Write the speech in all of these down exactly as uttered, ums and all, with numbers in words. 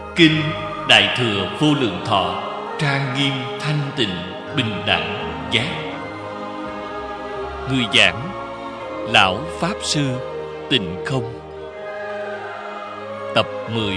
Kinh Đại Thừa Vô Lượng Thọ, trang nghiêm thanh tịnh bình đẳng giác. Người giảng Lão Pháp Sư Tịnh Không. Tập mười.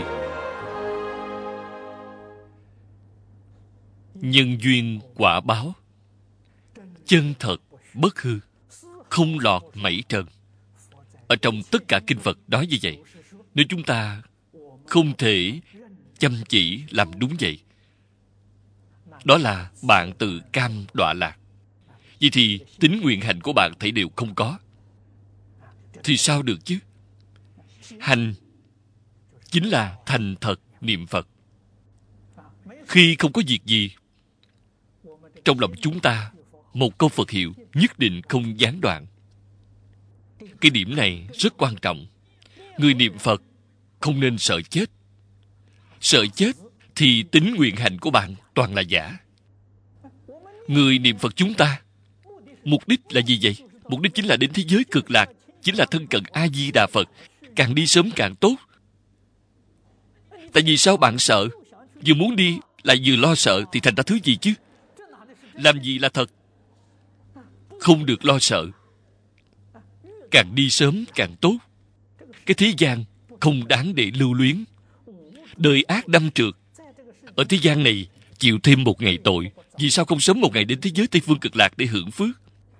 Nhân duyên quả báo, chân thật bất hư, không lọt mảy trần. Ở trong tất cả kinh Phật nói như vậy. Nếu chúng ta không thể chăm chỉ làm đúng vậy, đó là bạn tự cam đọa lạc. Vậy thì tính nguyện hành của bạn thấy đều không có, thì sao được chứ? Hành chính là thành thật niệm Phật. Khi không có việc gì, trong lòng chúng ta một câu Phật hiệu nhất định không gián đoạn. Cái điểm này rất quan trọng. Người niệm Phật không nên sợ chết. Sợ chết thì tính nguyện hành của bạn toàn là giả. Người niệm Phật chúng ta mục đích là gì vậy? Mục đích chính là đến thế giới cực lạc, chính là thân cận A-di-đà Phật. Càng đi sớm càng tốt. Tại vì sao bạn sợ? Vừa muốn đi lại vừa lo sợ thì thành ra thứ gì chứ? Làm gì là thật? Không được lo sợ. Càng đi sớm càng tốt. Cái thế gian không đáng để lưu luyến. Đời ác đâm trượt. Ở thế gian này chịu thêm một ngày tội, vì sao không sớm một ngày đến thế giới Tây Phương Cực Lạc để hưởng phước?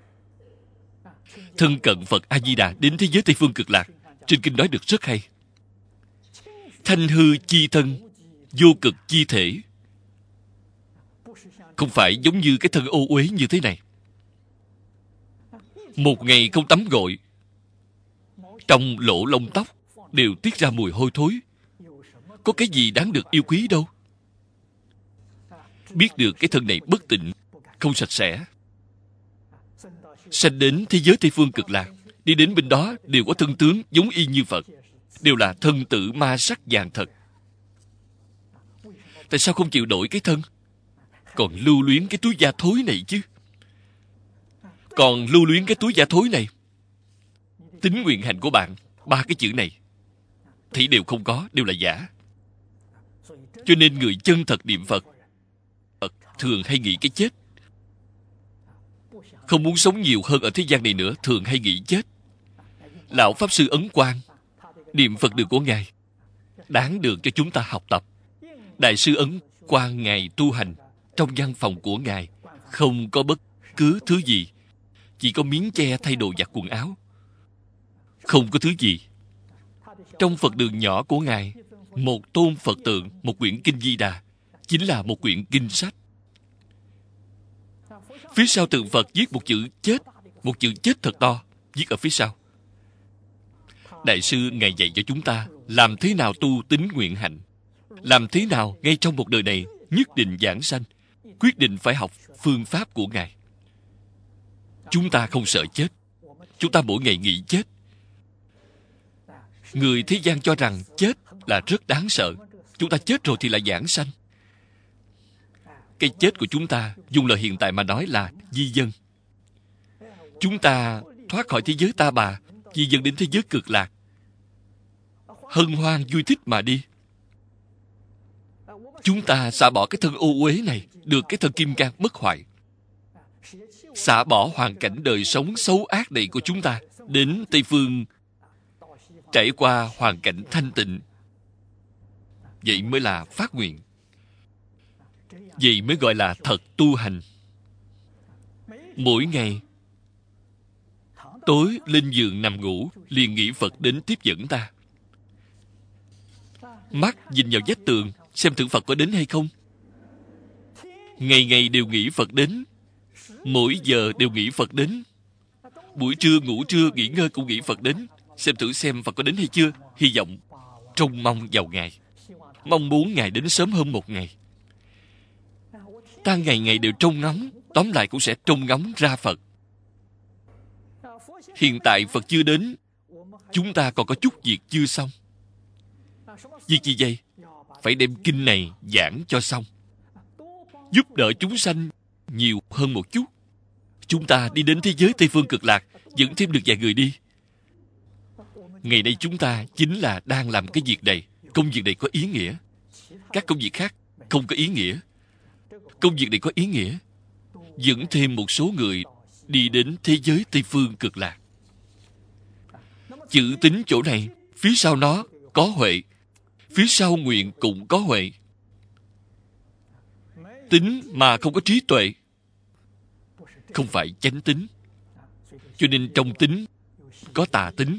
Thân cận Phật A-di-đà đến thế giới Tây Phương Cực Lạc, trên kinh nói được rất hay. Thanh hư chi thân, vô cực chi thể. Không phải giống như cái thân ô uế như thế này. Một ngày không tắm gội, trong lỗ lông tóc đều tiết ra mùi hôi thối. Có cái gì đáng được yêu quý đâu. Biết được cái thân này bất tịnh, không sạch sẽ. Sanh đến thế giới Tây Phương Cực Lạc, đi đến bên đó đều có thân tướng giống y như Phật, đều là thân tử ma sắc vàng thật. Tại sao không chịu đổi cái thân? Còn lưu luyến cái túi da thối này chứ. Còn lưu luyến cái túi da thối này. Tính nguyện hành của bạn, ba cái chữ này thì đều không có, đều là giả. Cho nên người chân thật niệm Phật thường hay nghĩ cái chết. Không muốn sống nhiều hơn ở thế gian này nữa, thường hay nghĩ chết. Lão Pháp Sư Ấn Quang, niệm Phật đường của Ngài đáng được cho chúng ta học tập. Đại sư Ấn Quang Ngài tu hành, trong văn phòng của Ngài không có bất cứ thứ gì, chỉ có miếng che thay đồ giặt quần áo, không có thứ gì. Trong Phật đường nhỏ của Ngài, một tôn Phật tượng, một quyển Kinh Di Đà, chính là một quyển kinh sách. Phía sau tượng Phật viết một chữ chết, một chữ chết thật to, viết ở phía sau. Đại sư Ngài dạy cho chúng ta làm thế nào tu tính nguyện hạnh, làm thế nào ngay trong một đời này nhất định giảng sanh, quyết định phải học phương pháp của Ngài. Chúng ta không sợ chết. Chúng ta mỗi ngày nghĩ chết. Người thế gian cho rằng chết là rất đáng sợ. Chúng ta chết rồi thì là giảng sanh. Cái chết của chúng ta, dùng lời hiện tại mà nói là di dân. Chúng ta thoát khỏi thế giới ta bà, di dân đến thế giới cực lạc, hân hoan vui thích mà đi. Chúng ta xả bỏ cái thân ô uế này, được cái thân kim cang bất hoại. Xả bỏ hoàn cảnh đời sống xấu ác này của chúng ta, đến Tây Phương trải qua hoàn cảnh thanh tịnh. Vậy mới là phát nguyện. Vậy mới gọi là thật tu hành. Mỗi ngày tối lên giường nằm ngủ, liền nghĩ Phật đến tiếp dẫn ta. Mắt nhìn vào vách tường, xem thử Phật có đến hay không. Ngày ngày đều nghĩ Phật đến. Mỗi giờ đều nghĩ Phật đến. Buổi trưa ngủ trưa nghỉ ngơi cũng nghĩ Phật đến. Xem thử xem Phật có đến hay chưa. Hy vọng, trông mong vào Ngài, mong muốn Ngài đến sớm hơn một ngày. Ta ngày ngày đều trông ngóng, tóm lại cũng sẽ trông ngóng ra Phật. Hiện tại Phật chưa đến, chúng ta còn có chút việc chưa xong. Việc gì vậy? Phải đem kinh này giảng cho xong, giúp đỡ chúng sanh nhiều hơn một chút. Chúng ta đi đến thế giới Tây Phương Cực Lạc, dẫn thêm được vài người đi. Ngày nay chúng ta chính là đang làm cái việc này. Công việc này có ý nghĩa. Các công việc khác không có ý nghĩa. Công việc này có ý nghĩa, dẫn thêm một số người đi đến thế giới Tây Phương Cực Lạc. Chữ tính chỗ này, phía sau nó có huệ, phía sau nguyện cũng có huệ. Tính mà không có trí tuệ, không phải chánh tính. Cho nên trong tính có tà tính.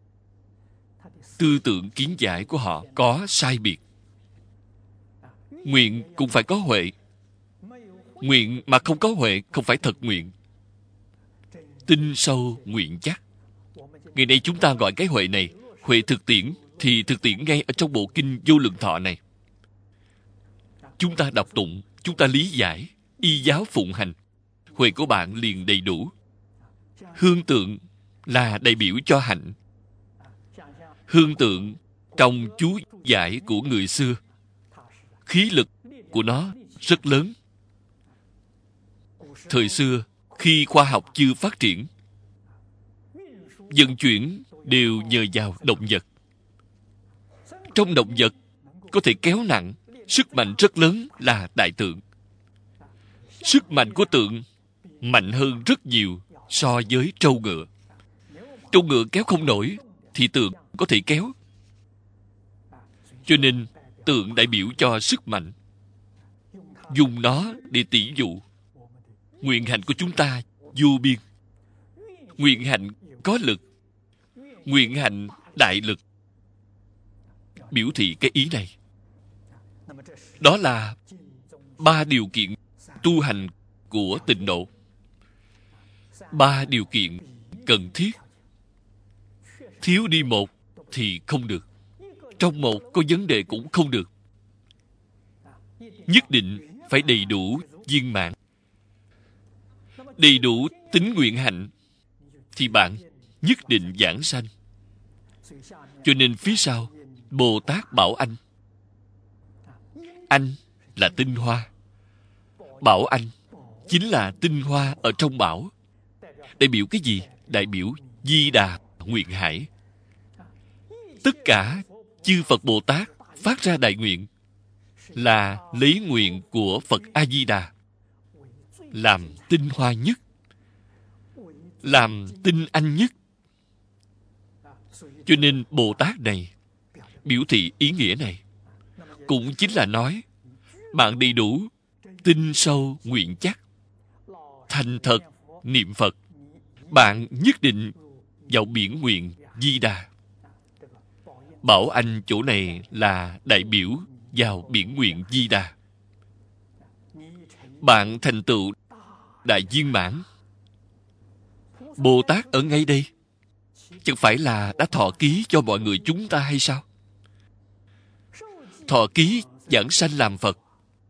Tư tưởng kiến giải của họ có sai biệt. Nguyện cũng phải có huệ. Nguyện mà không có huệ không phải thật nguyện. Tinh sâu nguyện chắc. Ngày nay chúng ta gọi cái huệ này huệ thực tiễn, thì thực tiễn ngay ở trong bộ kinh Vô Lượng Thọ này. Chúng ta đọc tụng, chúng ta lý giải, y giáo phụng hành, huệ của bạn liền đầy đủ. Hương tượng là đại biểu cho hạnh. Hương tượng trong chú giải của người xưa, khí lực của nó rất lớn. Thời xưa, khi khoa học chưa phát triển, vận chuyển đều nhờ vào động vật. Trong động vật có thể kéo nặng, sức mạnh rất lớn là đại tượng. Sức mạnh của tượng mạnh hơn rất nhiều so với trâu ngựa. Trâu ngựa kéo không nổi thì tượng có thể kéo. Cho nên tượng đại biểu cho sức mạnh. Dùng nó để tỷ dụ. Nguyện hạnh của chúng ta vô biên. Nguyện hạnh có lực. Nguyện hạnh đại lực. Biểu thị cái ý này. Đó là ba điều kiện tu hành của tịnh độ. Ba điều kiện cần thiết. Thiếu đi một thì không được. Trong một có vấn đề cũng không được. Nhất định phải đầy đủ viên mãn. Đầy đủ tính nguyện hạnh thì bạn nhất định vãng sanh. Cho nên phía sau Bồ Tát bảo anh. Anh là tinh hoa. Bảo anh chính là tinh hoa ở trong bảo. Đại biểu cái gì? Đại biểu Di Đà nguyện hải. Tất cả chư Phật Bồ Tát phát ra đại nguyện là lấy nguyện của Phật A-di-đà làm tinh hoa nhất, làm tinh anh nhất. Cho nên Bồ Tát này biểu thị ý nghĩa này, cũng chính là nói bạn đầy đủ tinh sâu nguyện chắc, thành thật niệm Phật, bạn nhất định vào biển nguyện Di Đà. Bảo anh chỗ này là đại biểu vào biển nguyện Di Đà. Bạn thành tựu đại viên mãn. Bồ Tát ở ngay đây, chẳng phải là đã thọ ký cho mọi người chúng ta hay sao? Thọ ký giảng sanh làm Phật.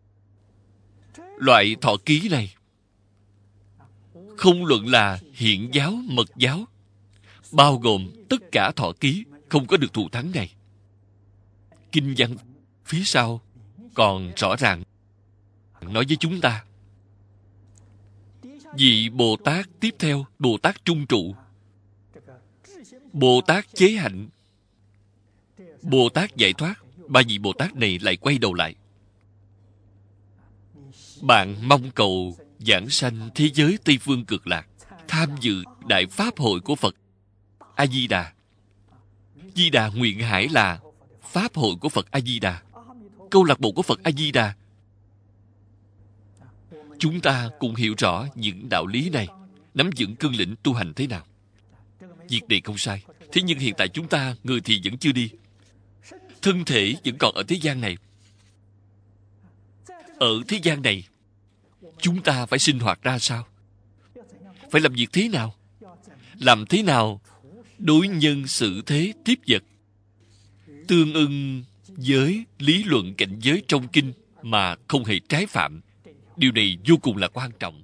Loại thọ ký này không luận là hiện giáo, mật giáo, bao gồm tất cả thọ ký, không có được thù thắng này. Kinh văn phía sau còn rõ ràng nói với chúng ta. Vị Bồ Tát tiếp theo, Bồ Tát trung trụ, Bồ Tát chế hạnh, Bồ Tát giải thoát. Ba vị Bồ Tát này lại quay đầu lại. Bạn mong cầu giảng sanh thế giới Tây Phương Cực Lạc, tham dự đại pháp hội của Phật A-di-đà. Di Đà nguyện hải là pháp hội của Phật A-di-đà, câu lạc bộ của Phật A-di-đà. Chúng ta cùng hiểu rõ những đạo lý này, nắm vững cương lĩnh tu hành thế nào. Việc này không sai. Thế nhưng hiện tại chúng ta, người thì vẫn chưa đi. Thân thể vẫn còn ở thế gian này. Ở thế gian này, chúng ta phải sinh hoạt ra sao? Phải làm việc thế nào? Làm thế nào đối nhân xử thế tiếp vật tương ưng với lý luận cảnh giới trong kinh mà không hề trái phạm? Điều này vô cùng là quan trọng.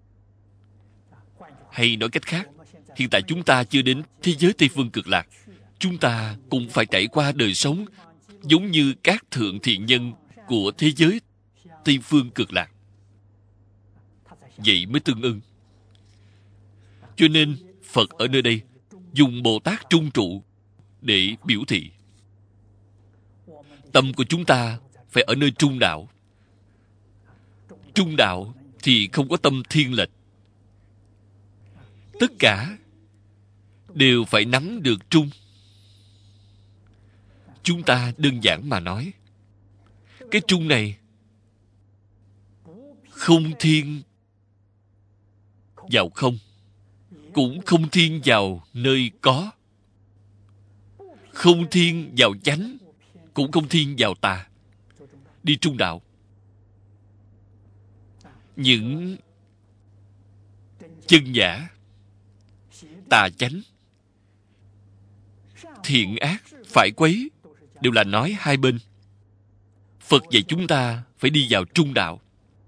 Hay nói cách khác, hiện tại chúng ta chưa đến thế giới Tây Phương Cực Lạc. Chúng ta cũng phải trải qua đời sống giống như các thượng thiện nhân của thế giới Tây Phương Cực Lạc. Vậy mới tương ưng. Cho nên Phật ở nơi đây dùng Bồ Tát trung trụ để biểu thị. Tâm của chúng ta phải ở nơi trung đạo. Trung đạo thì không có tâm thiên lệch. Tất cả đều phải nắm được trung. Chúng ta đơn giản mà nói, cái trung này không thiên vào không, cũng không thiên vào nơi có, không thiên vào chánh, cũng không thiên vào tà. Đi trung đạo. Những chân giả, tà chánh, thiện ác, phải quấy đều là nói hai bên. Phật dạy chúng ta phải đi vào trung đạo.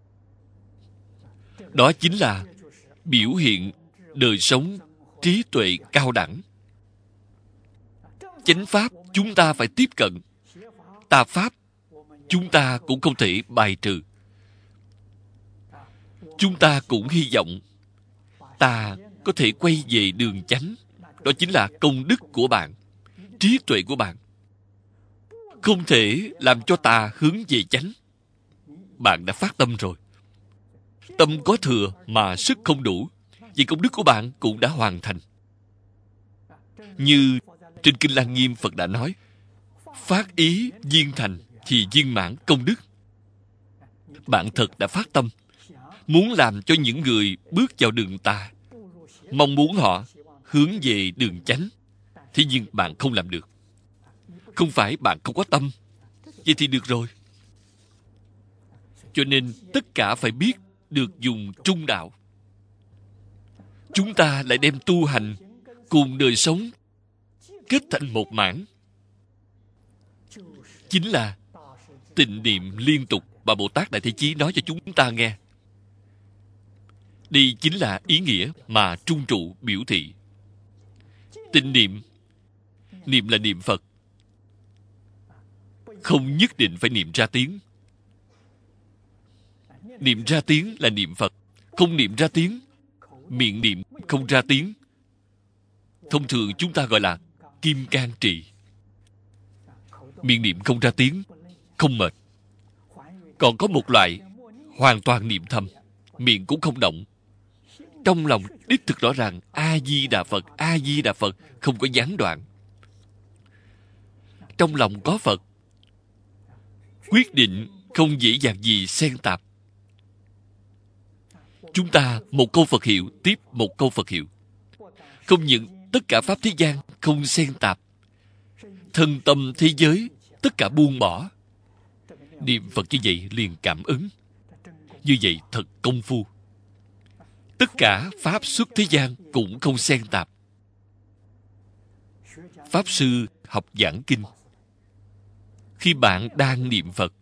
Đó chính là biểu hiện đời sống trí tuệ cao đẳng. Chánh pháp chúng ta phải tiếp cận, tà pháp chúng ta cũng không thể bài trừ. Chúng ta cũng hy vọng ta có thể quay về đường chánh. Đó chính là công đức của bạn, trí tuệ của bạn. Không thể làm cho ta hướng về chánh. Bạn đã phát tâm rồi. Tâm có thừa mà sức không đủ, vì công đức của bạn cũng đã hoàn thành. Như trên Kinh Lăng Nghiêm Phật đã nói, phát ý viên thành thì viên mãn công đức. Bạn thật đã phát tâm, muốn làm cho những người bước vào đường tà, mong muốn họ hướng về đường chánh. Thế nhưng bạn không làm được. Không phải bạn không có tâm. Vậy thì được rồi. Cho nên tất cả phải biết được dùng trung đạo. Chúng ta lại đem tu hành cùng đời sống kết thành một mảng. Chính là tịnh niệm liên tục mà Bồ Tát Đại Thế Chí nói cho chúng ta nghe. Đây chính là ý nghĩa mà trung trụ biểu thị. Tịnh niệm, niệm là niệm Phật, không nhất định phải niệm ra tiếng. Niệm ra tiếng là niệm Phật, không niệm ra tiếng, miệng niệm không ra tiếng. Thông thường chúng ta gọi là kim cang trì. Miệng niệm không ra tiếng, không mệt. Còn có một loại hoàn toàn niệm thầm, miệng cũng không động. Trong lòng đích thực rõ ràng A-di-đà Phật, A-di-đà Phật, không có gián đoạn. Trong lòng có Phật, quyết định không dễ dàng gì xen tạp. Chúng ta một câu Phật hiệu tiếp một câu Phật hiệu. Không những tất cả pháp thế gian không xen tạp, thân tâm thế giới tất cả buông bỏ. Niệm Phật như vậy liền cảm ứng. Như vậy thật công phu. Tất cả pháp xuất thế gian cũng không xen tạp. Pháp sư học giảng kinh, khi bạn đang niệm Phật,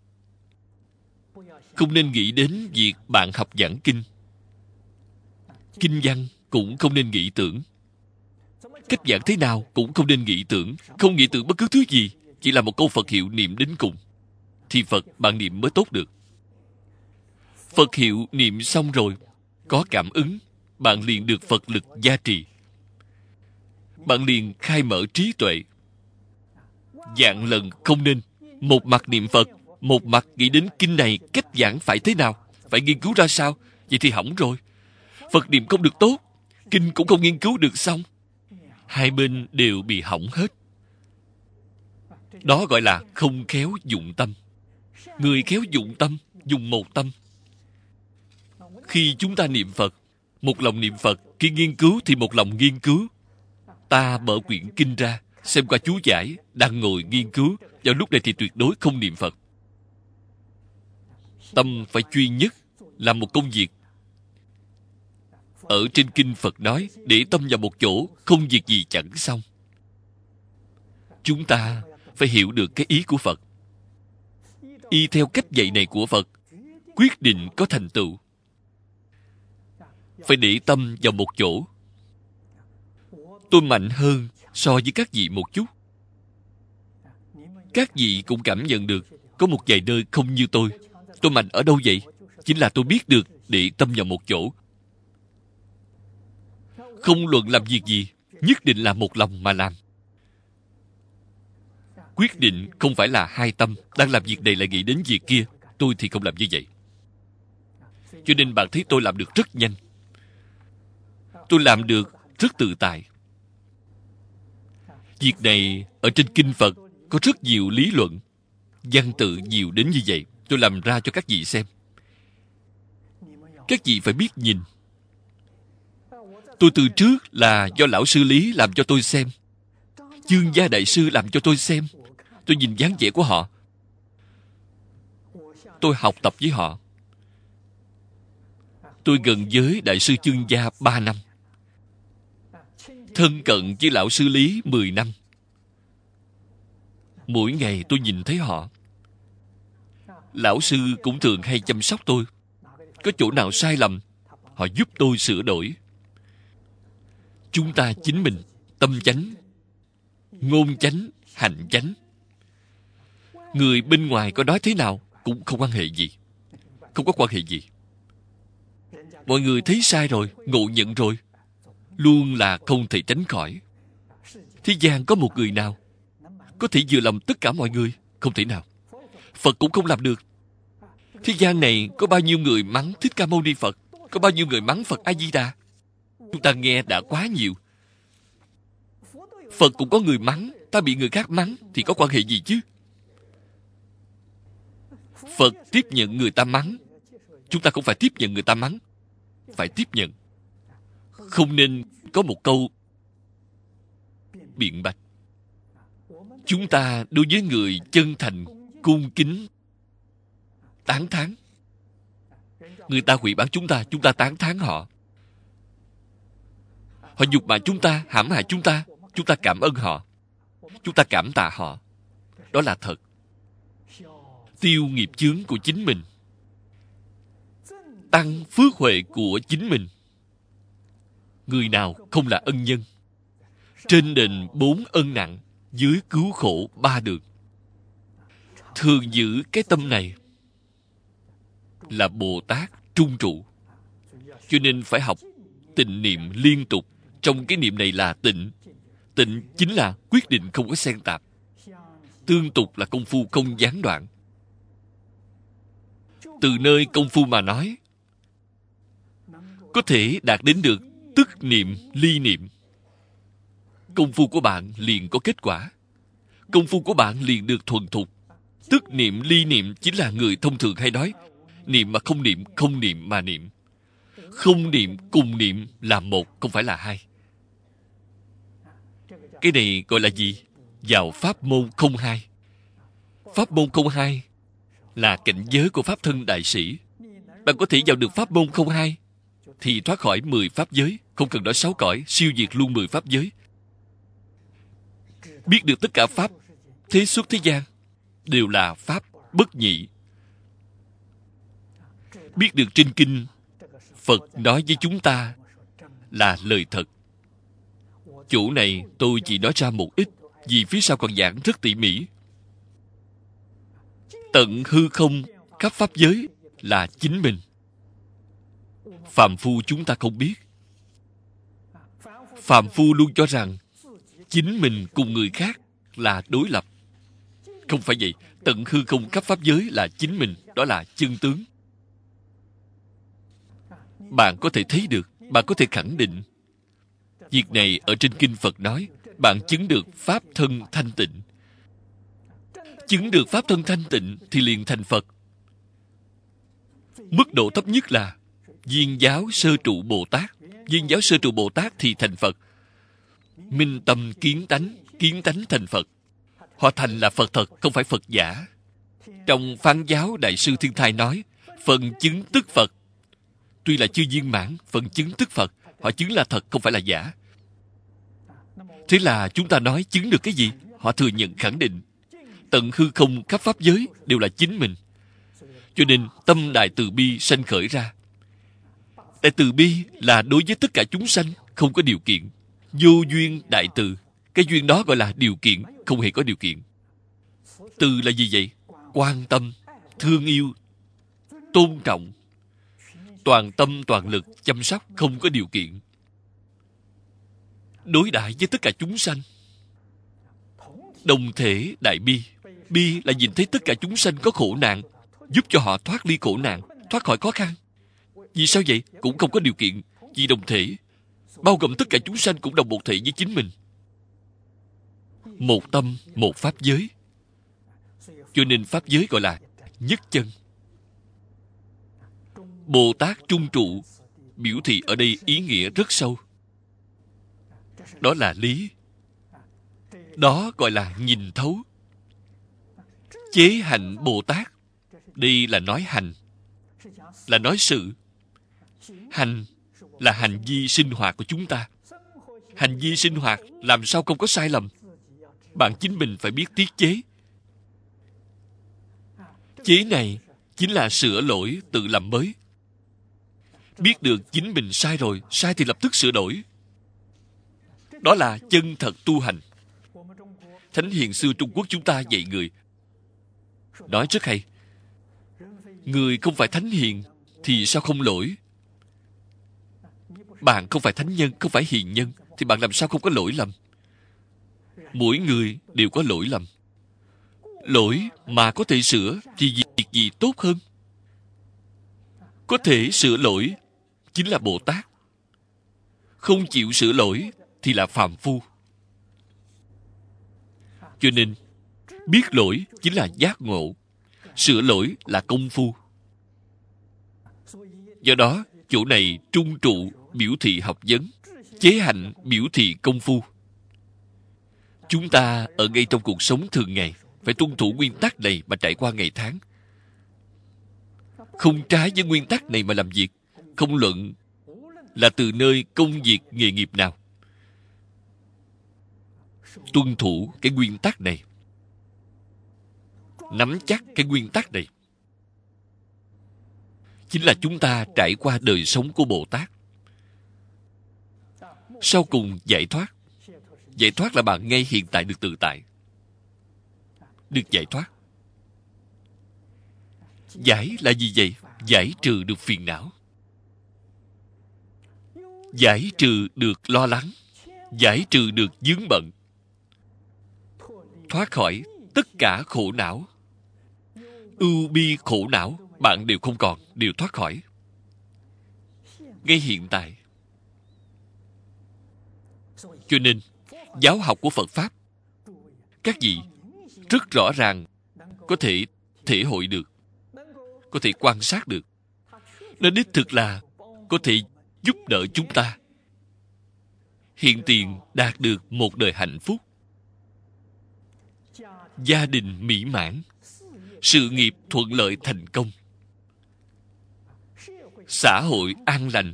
không nên nghĩ đến việc bạn học giảng kinh. Kinh văn cũng không nên nghĩ tưởng. Cách giảng thế nào cũng không nên nghĩ tưởng. Không nghĩ tưởng bất cứ thứ gì, chỉ là một câu Phật hiệu niệm đến cùng, thì Phật bạn niệm mới tốt được. Phật hiệu niệm xong rồi, có cảm ứng, bạn liền được Phật lực gia trì. Bạn liền khai mở trí tuệ. Vạn lần không nên một mặt niệm Phật, một mặt nghĩ đến kinh này cách giảng phải thế nào, phải nghiên cứu ra sao. Vậy thì hỏng rồi. Phật niệm không được tốt, kinh cũng không nghiên cứu được xong. Hai bên đều bị hỏng hết. Đó gọi là không khéo dụng tâm. Người khéo dụng tâm, dùng một tâm. Khi chúng ta niệm Phật, một lòng niệm Phật, khi nghiên cứu thì một lòng nghiên cứu. Ta mở quyển kinh ra, xem qua chú giải, đang ngồi nghiên cứu, vào lúc này thì tuyệt đối không niệm Phật. Tâm phải duy nhất, làm một công việc. Ở trên kinh Phật nói, để tâm vào một chỗ, không việc gì chẳng xong. Chúng ta phải hiểu được cái ý của Phật. Y theo cách dạy này của Phật, quyết định có thành tựu. Phải để tâm vào một chỗ. Tôi mạnh hơn so với các vị một chút. Các vị cũng cảm nhận được có một vài nơi không như tôi. Tôi mạnh ở đâu vậy? Chính là tôi biết được để tâm vào một chỗ. Không luận làm việc gì, nhất định là một lòng mà làm. quyết định không phải là hai tâm, đang làm việc này lại nghĩ đến việc kia. Tôi thì không làm như vậy. Cho nên bạn thấy tôi làm được rất nhanh. Tôi làm được rất tự tại. Việc này ở trên kinh Phật có rất nhiều lý luận, văn tự nhiều đến như vậy. Tôi làm ra cho các vị xem. Các vị phải biết nhìn. Tôi từ trước là do lão sư Lý làm cho tôi xem. Chương Gia Đại Sư làm cho tôi xem. Tôi nhìn dáng vẻ của họ. Tôi học tập với họ. Tôi gần với Đại sư Chương Gia ba năm. Thân cận với lão sư Lý mười năm. Mỗi ngày tôi nhìn thấy họ. Lão sư cũng thường hay chăm sóc tôi. Có chỗ nào sai lầm, họ giúp tôi sửa đổi. Chúng ta chính mình tâm chánh, ngôn chánh, hành chánh. Người bên ngoài có nói thế nào cũng không quan hệ gì. Không có quan hệ gì. Mọi người thấy sai rồi, ngộ nhận rồi, luôn là không thể tránh khỏi. Thế gian có một người nào có thể vừa lòng tất cả mọi người? Không thể nào. Phật cũng không làm được. Thế gian này có bao nhiêu người mắng Thích Ca Mâu Ni Phật, có bao nhiêu người mắng Phật A Di Đà. Chúng ta nghe đã quá nhiều. Phật cũng có người mắng, ta bị người khác mắng thì có quan hệ gì chứ? Phật tiếp nhận người ta mắng, chúng ta cũng phải tiếp nhận người ta mắng. Phải tiếp nhận. Không nên có một câu biện bạch. Chúng ta đối với người chân thành, cung kính, tán thán. Người ta hủy báng chúng ta, chúng ta tán thán họ. Họ nhục mạ chúng ta, hãm hại chúng ta, chúng ta cảm ơn họ. Chúng ta cảm tạ họ. Đó là thật. Tiêu nghiệp chướng của chính mình, tăng phước huệ của chính mình. Người nào không là ân nhân? Trên đền bốn ân nặng, dưới cứu khổ ba được. Thường giữ cái tâm này là Bồ Tát trung trụ. Cho nên phải học tịnh niệm liên tục. Trong cái niệm này là tịnh. Tịnh chính là quyết định không có xen tạp. Tương tục là công phu không gián đoạn. Từ nơi công phu mà nói, có thể đạt đến được tức niệm, ly niệm. Công phu của bạn liền có kết quả. Công phu của bạn liền được thuần thục. Tức niệm, ly niệm chính là người thông thường hay nói niệm mà không niệm, không niệm mà niệm. Không niệm cùng niệm là một, không phải là hai. Cái này gọi là gì? Vào pháp môn không hai. Pháp môn không hai là cảnh giới của Pháp Thân Đại Sĩ. Bạn có thể vào được pháp môn không hai thì thoát khỏi mười pháp giới. Không cần nói sáu cõi, siêu diệt luôn mười pháp giới. Biết được tất cả pháp thế xuất thế gian đều là pháp bất nhị. Biết được trên kinh Phật nói với chúng ta là lời thật. Chỗ này tôi chỉ nói ra một ít, vì phía sau còn giảng rất tỉ mỉ. Tận hư không khắp pháp giới là chính mình. Phàm phu chúng ta không biết. Phàm phu luôn cho rằng chính mình cùng người khác là đối lập. Không phải vậy. Tận hư không khắp pháp giới là chính mình. Đó là chân tướng. Bạn có thể thấy được, bạn có thể khẳng định. Việc này ở trên kinh Phật nói, bạn chứng được pháp thân thanh tịnh. Chứng được pháp thân thanh tịnh thì liền thành Phật. Mức độ thấp nhất là Viên giáo sơ trụ Bồ Tát. Viên giáo sơ trụ Bồ Tát thì thành Phật. Minh tâm kiến tánh, kiến tánh thành Phật. Họ thành là Phật thật, không phải Phật giả. Trong Phán giáo Đại sư Thiên Thai nói, phần chứng tức Phật. Tuy là chưa viên mãn, phần chứng tức Phật. Họ chứng là thật, không phải là giả. Thế là chúng ta nói chứng được cái gì? Họ thừa nhận khẳng định. Tận hư không khắp pháp giới đều là chính mình. Cho nên tâm Đại Từ Bi sanh khởi ra. Đại Từ Bi là đối với tất cả chúng sanh, không có điều kiện. Vô duyên đại từ. Cái duyên đó gọi là điều kiện, không hề có điều kiện. Từ là gì vậy? Quan tâm, thương yêu, tôn trọng, toàn tâm toàn lực chăm sóc, không có điều kiện. Đối đãi với tất cả chúng sanh Đồng thể đại bi. Bi là nhìn thấy tất cả chúng sanh có khổ nạn, giúp cho họ thoát ly khổ nạn, thoát khỏi khó khăn. Vì sao vậy? Cũng không có điều kiện. Vì đồng thể, bao gồm tất cả chúng sanh cũng đồng một thể với chính mình. Một tâm, một pháp giới. Cho nên pháp giới gọi là nhất chân. Bồ Tát trung trụ biểu thị ở đây ý nghĩa rất sâu. Đó là lý. Đó gọi là nhìn thấu. Chế hạnh Bồ Tát. Đây là nói hành, là nói sự. Hành là hành vi sinh hoạt của chúng ta. Hành vi sinh hoạt làm sao không có sai lầm? Bạn chính mình phải biết tiết chế. Chế này chính là sửa lỗi, tự làm mới. Biết được chính mình sai rồi, sai thì lập tức sửa đổi. Đó là chân thật tu hành. Thánh hiền xưa Trung Quốc chúng ta dạy người, nói rất hay. Người không phải thánh hiền thì sao không lỗi? Bạn không phải thánh nhân, không phải hiền nhân thì bạn làm sao không có lỗi lầm? Mỗi người đều có lỗi lầm. Lỗi mà có thể sửa thì việc gì tốt hơn? Có thể sửa lỗi chính là Bồ Tát. Không chịu sửa lỗi thì là phàm phu. Cho nên, biết lỗi chính là giác ngộ. Sửa lỗi là công phu. Do đó, chỗ này trung trụ biểu thị học vấn, chế hạnh biểu thị công phu. Chúng ta ở ngay trong cuộc sống thường ngày phải tuân thủ nguyên tắc này mà trải qua ngày tháng. Không trái với nguyên tắc này mà làm việc, không luận là từ nơi công việc nghề nghiệp nào. Tuân thủ cái nguyên tắc này, nắm chắc cái nguyên tắc này, chính là chúng ta trải qua đời sống của Bồ Tát. Sau cùng giải thoát. Giải thoát là bạn ngay hiện tại được tự tại. Được giải thoát. Giải là gì vậy? Giải trừ được phiền não. Giải trừ được lo lắng. Giải trừ được vướng bận. Thoát khỏi tất cả khổ não. Ưu bi khổ não bạn đều không còn, đều thoát khỏi. Ngay hiện tại. Cho nên, giáo học của Phật Pháp, các vị rất rõ ràng có thể thể hội được, có thể quan sát được. Nó đích thực là có thể giúp đỡ chúng ta hiện tiền đạt được một đời hạnh phúc, gia đình mỹ mãn, sự nghiệp thuận lợi thành công, xã hội an lành,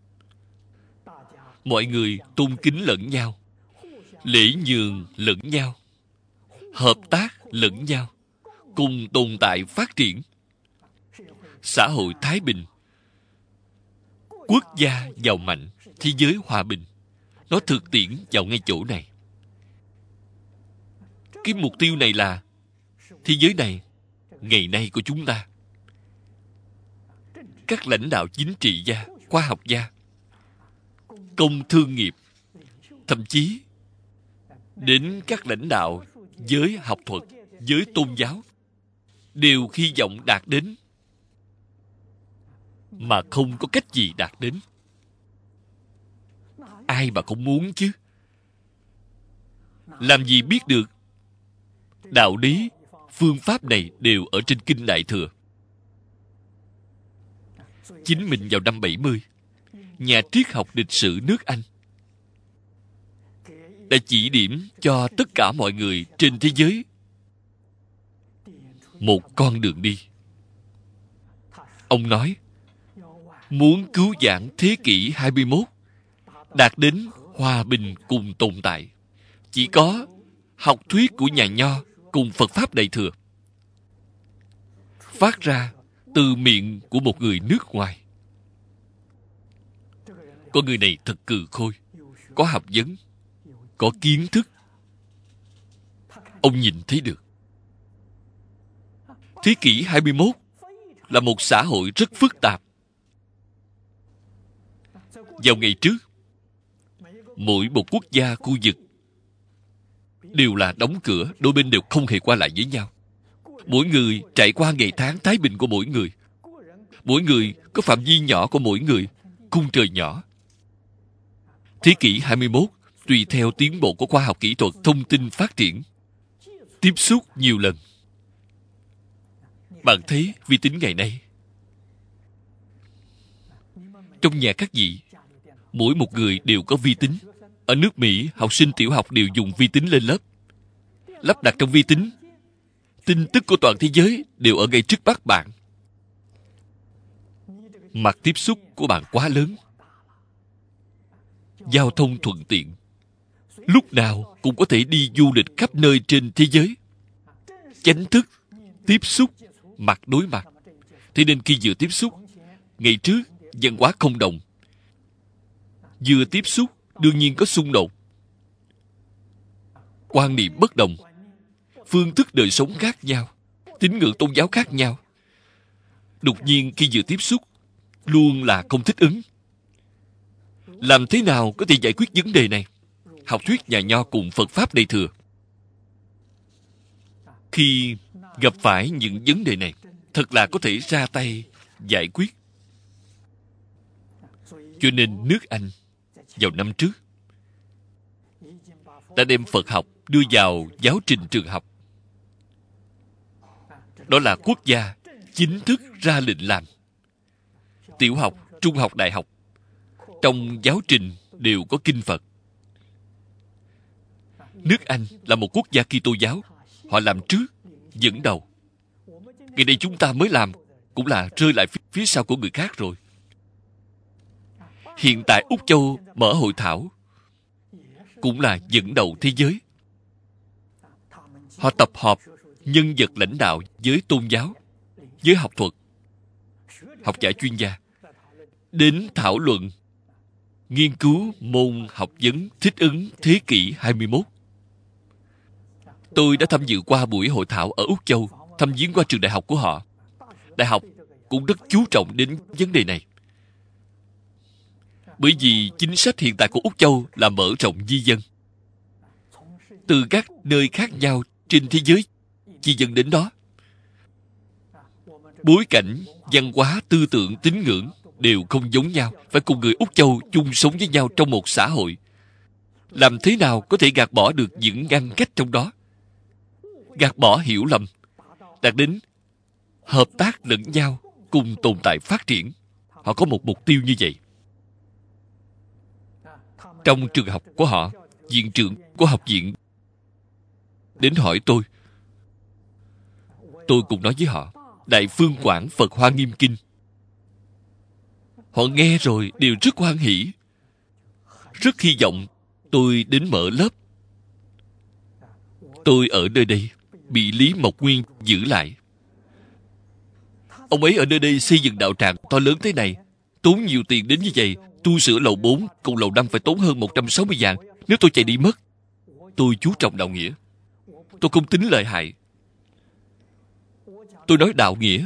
mọi người tôn kính lẫn nhau, lễ nhường lẫn nhau, hợp tác lẫn nhau, cùng tồn tại phát triển, xã hội thái bình, quốc gia giàu mạnh, thế giới hòa bình. Nó thực tiễn vào ngay chỗ này. Cái mục tiêu này là thế giới này, ngày nay của chúng ta. Các lãnh đạo chính trị gia, khoa học gia, công thương nghiệp, thậm chí đến các lãnh đạo giới học thuật, giới tôn giáo, đều hy vọng đạt đến, mà không có cách gì đạt đến. Ai mà không muốn chứ? Làm gì biết được? Đạo lý, phương pháp này đều ở trên Kinh Đại Thừa. Chính mình vào năm bảy mươi, nhà triết học lịch sử nước Anh đã chỉ điểm cho tất cả mọi người trên thế giới một con đường đi. Ông nói, muốn cứu vãn thế kỷ hai mươi mốt, đạt đến hòa bình cùng tồn tại, chỉ có học thuyết của nhà Nho cùng Phật Pháp Đại Thừa phát ra từ miệng của một người nước ngoài. Con người này thật cừ khôi, có học vấn, có kiến thức. Ông nhìn thấy được. Thế kỷ hai mươi mốt là một xã hội rất phức tạp. Vào ngày trước, mỗi một quốc gia khu vực đều là đóng cửa, đôi bên đều không hề qua lại với nhau. Mỗi người trải qua ngày tháng thái bình của mỗi người. Mỗi người có phạm vi nhỏ của mỗi người, khung trời nhỏ. Thế kỷ hai mươi mốt, tùy theo tiến bộ của khoa học kỹ thuật thông tin phát triển, tiếp xúc nhiều lần. Bạn thấy vi tính ngày nay, trong nhà các vị, mỗi một người đều có vi tính. Ở nước Mỹ, học sinh tiểu học đều dùng vi tính lên lớp. Lắp đặt trong vi tính, tin tức của toàn thế giới đều ở ngay trước mắt bạn. Mặt tiếp xúc của bạn quá lớn. Giao thông thuận tiện. Lúc nào cũng có thể đi du lịch khắp nơi trên thế giới. Chánh thức, tiếp xúc, mặt đối mặt. Thế nên khi vừa tiếp xúc, ngày trước, văn hóa không đồng. Vừa tiếp xúc, đương nhiên có xung đột. Quan niệm bất đồng. Phương thức đời sống khác nhau. Tín ngưỡng tôn giáo khác nhau. Đột nhiên khi vừa tiếp xúc, luôn là không thích ứng. Làm thế nào có thể giải quyết vấn đề này? Học thuyết nhà Nho cùng Phật Pháp Đại Thừa. Khi gặp phải những vấn đề này, thật là có thể ra tay giải quyết. Cho nên nước Anh vào năm trước đã đem Phật học đưa vào giáo trình trường học. Đó là quốc gia chính thức ra lệnh làm. Tiểu học, trung học, đại học, trong giáo trình đều có kinh Phật. Nước Anh là một quốc gia Kitô giáo. Họ làm trước, dẫn đầu. Ngày nay chúng ta mới làm, cũng là rơi lại phía, phía sau của người khác rồi. Hiện tại Úc Châu mở hội thảo, cũng là dẫn đầu thế giới. Họ tập hợp nhân vật lãnh đạo với tôn giáo, với học thuật, học giả chuyên gia, đến thảo luận, nghiên cứu môn học vấn thích ứng thế kỷ hai mươi mốt. Tôi đã tham dự qua buổi hội thảo ở Úc Châu, thăm viếng qua trường đại học của họ. Đại học cũng rất chú trọng đến vấn đề này. Bởi vì chính sách hiện tại của Úc Châu là mở rộng di dân. Từ các nơi khác nhau trên thế giới di dân đến đó. Bối cảnh, văn hóa, tư tưởng, tín ngưỡng đều không giống nhau. Phải cùng người Úc Châu chung sống với nhau trong một xã hội. Làm thế nào có thể gạt bỏ được những ngăn cách trong đó? Gạt bỏ hiểu lầm, đạt đến hợp tác lẫn nhau, cùng tồn tại phát triển. Họ có một mục tiêu như vậy. Trong trường học của họ, viện trưởng của học viện đến hỏi tôi. Tôi cũng nói với họ, Đại Phương Quảng Phật Hoa Nghiêm Kinh. Họ nghe rồi đều rất hoan hỷ. Rất hy vọng tôi đến mở lớp. Tôi ở nơi đây, bị Lý Mộc Nguyên giữ lại. Ông ấy ở nơi đây xây dựng đạo tràng to lớn thế này, tốn nhiều tiền đến như vậy. Tu sửa lầu bốn cùng lầu năm phải tốn hơn một trăm sáu mươi vạn. Nếu tôi chạy đi mất, tôi chú trọng đạo nghĩa. Tôi không tính lợi hại. Tôi nói đạo nghĩa.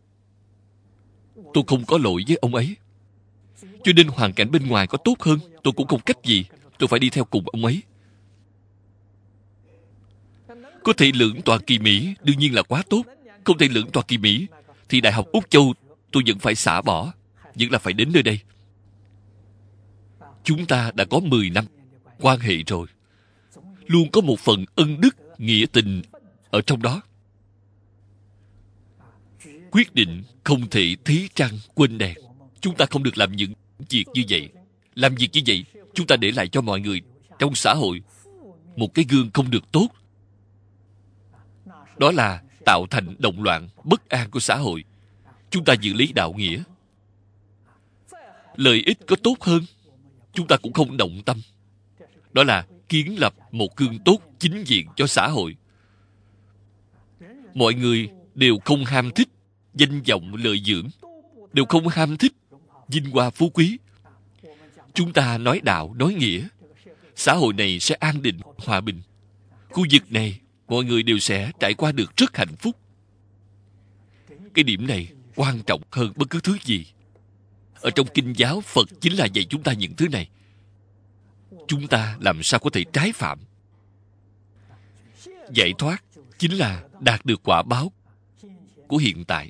Tôi không có lỗi với ông ấy. Cho nên hoàn cảnh bên ngoài có tốt hơn, tôi cũng không cách gì. Tôi phải đi theo cùng ông ấy. Có thể lưỡng tọa kỳ Mỹ đương nhiên là quá tốt. Không thể lưỡng tọa kỳ Mỹ thì Đại học Úc Châu tôi vẫn phải xả bỏ. Vẫn là phải đến nơi đây. Chúng ta đã có mười năm quan hệ rồi. Luôn có một phần ân đức, nghĩa tình ở trong đó. Quyết định không thể thấy trăng quên đèn. Chúng ta không được làm những việc như vậy. Làm việc như vậy, chúng ta để lại cho mọi người trong xã hội một cái gương không được tốt. Đó là tạo thành động loạn, bất an của xã hội. Chúng ta giữ lý đạo nghĩa. Lợi ích có tốt hơn, chúng ta cũng không động tâm. Đó là kiến lập một gương tốt chính diện cho xã hội. Mọi người đều không ham thích danh vọng lợi dưỡng, đều không ham thích vinh hoa phú quý. Chúng ta nói đạo, nói nghĩa, xã hội này sẽ an định, hòa bình. Khu vực này, mọi người đều sẽ trải qua được rất hạnh phúc. Cái điểm này quan trọng hơn bất cứ thứ gì. Ở trong kinh giáo, Phật chính là dạy chúng ta những thứ này. Chúng ta làm sao có thể trái phạm? Giải thoát chính là đạt được quả báo của hiện tại.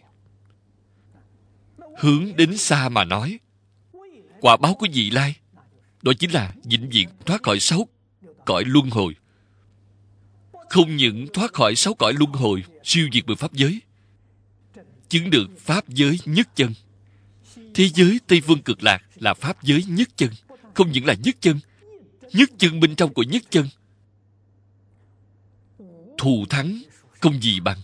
Hướng đến xa mà nói, quả báo của vị lai, đó chính là vĩnh viễn thoát khỏi sáu cõi luân hồi. Không những thoát khỏi sáu cõi luân hồi, siêu diệt mười pháp giới, chứng được pháp giới nhất chân. Thế giới Tây Phương Cực Lạc là pháp giới nhất chân. Không những là nhất chân, nhất chân bên trong của nhất chân, thù thắng không gì bằng.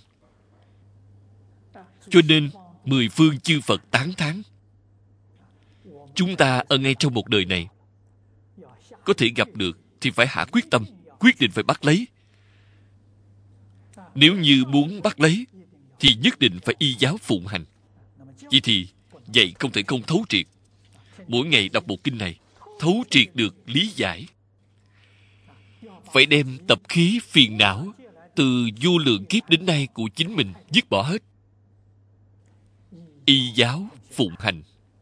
Cho nên mười phương chư Phật tán thán. Chúng ta ở ngay trong một đời này có thể gặp được thì phải hạ quyết tâm, quyết định phải bắt lấy. Nếu như muốn bắt lấy thì nhất định phải y giáo phụng hành. Vậy thì dạy không thể không thấu triệt. Mỗi ngày đọc bộ kinh này, thấu triệt được lý giải. Phải đem tập khí phiền não từ vô lượng kiếp đến nay của chính mình dứt bỏ hết, y giáo phụng hành.